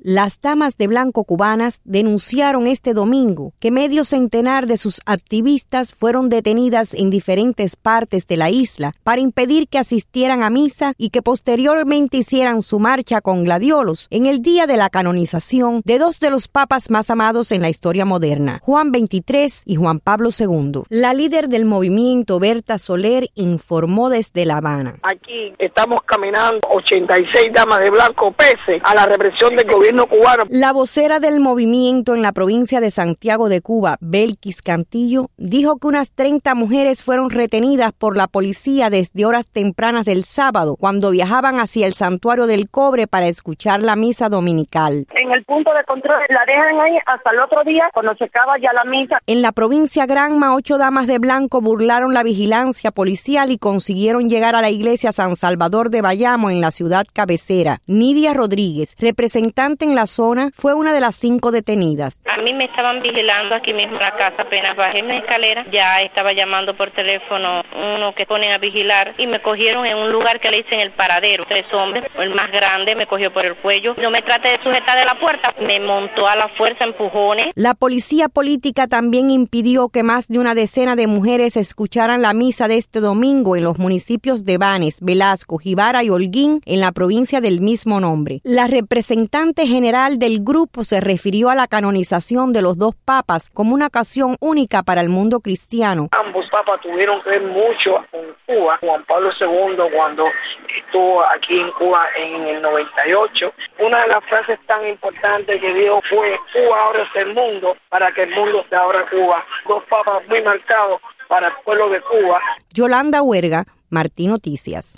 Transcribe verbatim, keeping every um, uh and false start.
Las damas de blanco cubanas denunciaron este domingo que medio centenar de sus activistas fueron detenidas en diferentes partes de la isla para impedir que asistieran a misa y que posteriormente hicieran su marcha con gladiolos en el día de la canonización de dos de los papas más amados en la historia moderna, Juan veintitrés y Juan Pablo segundo. La líder del movimiento, Berta Soler, informó desde La Habana. Aquí estamos caminando ochenta y seis damas de blanco pese a la represión del gobierno cubano. La vocera del movimiento en la provincia de Santiago de Cuba, Belkis Cantillo, dijo que unas treinta mujeres fueron retenidas por la policía desde horas tempranas del sábado, cuando viajaban hacia el Santuario del Cobre para escuchar la misa dominical. En el punto de control la dejan ahí hasta el otro día cuando se acaba ya la misa. En la provincia Granma, ocho damas de blanco burlaron la vigilancia policial y consiguieron llegar a la iglesia San Salvador de Bayamo en la ciudad cabecera. Nidia Rodríguez, representante en la zona, fue una de las cinco detenidas. A mí me estaban vigilando aquí mismo en la casa, apenas bajé en la escalera, ya estaba llamando por teléfono uno que ponen a vigilar y me cogieron en un lugar que le dicen el paradero. Tres hombres, el más grande me cogió por el cuello, yo me traté de sujetar de la puerta, me montó a la fuerza empujones. La policía política también impidió que más de una decena de mujeres escucharan la misa de este domingo en los municipios de Banes, Velasco, Jibara y Holguín, en la provincia del mismo nombre. La representante general del grupo se refirió a la canonización de los dos papas como una ocasión única para el mundo cristiano. Ambos papas tuvieron que ver mucho con Cuba. Juan Pablo segundo, cuando estuvo aquí en Cuba en el noventa y ocho, una de las frases tan importantes que dijo fue: Cuba ahora es el mundo para que el mundo se abra a Cuba. Dos papas muy marcados para el pueblo de Cuba. Yolanda Huerga, Martín Noticias.